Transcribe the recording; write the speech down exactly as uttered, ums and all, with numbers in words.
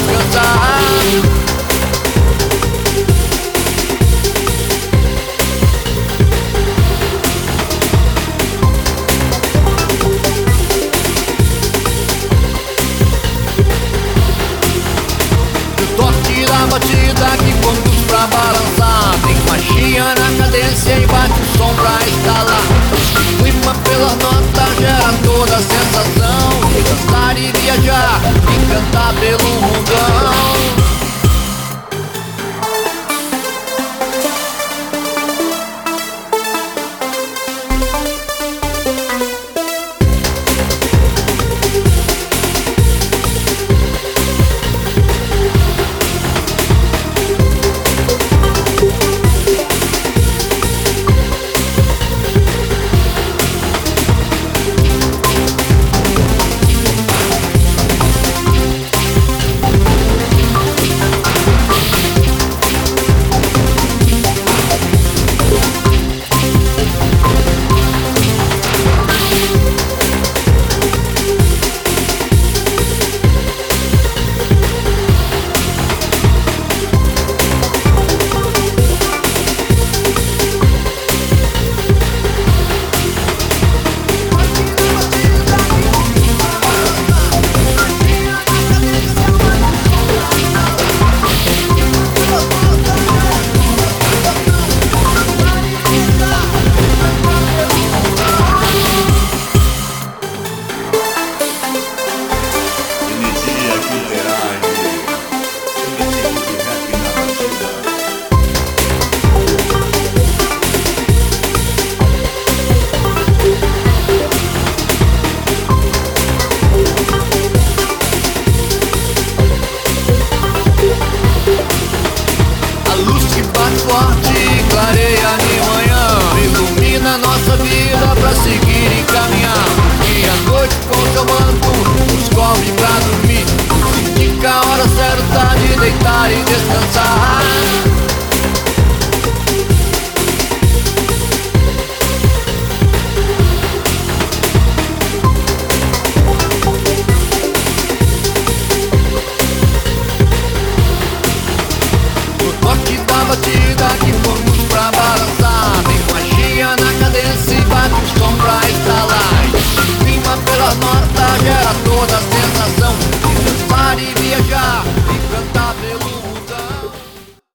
descansar. Toque da batida que conduz pra balançar, tem magia na cadência e bate o som pra estalar. O clima pelas notas gera toda a sensação de dançar e viajar e cantar pelo mundão. Forte, clareia de manhã, ilumina nossa vida pra seguir e caminhar. E a noite com seu manto nos cobre pra dormir, indica a hora certa de deitar e descansar. Toque da batida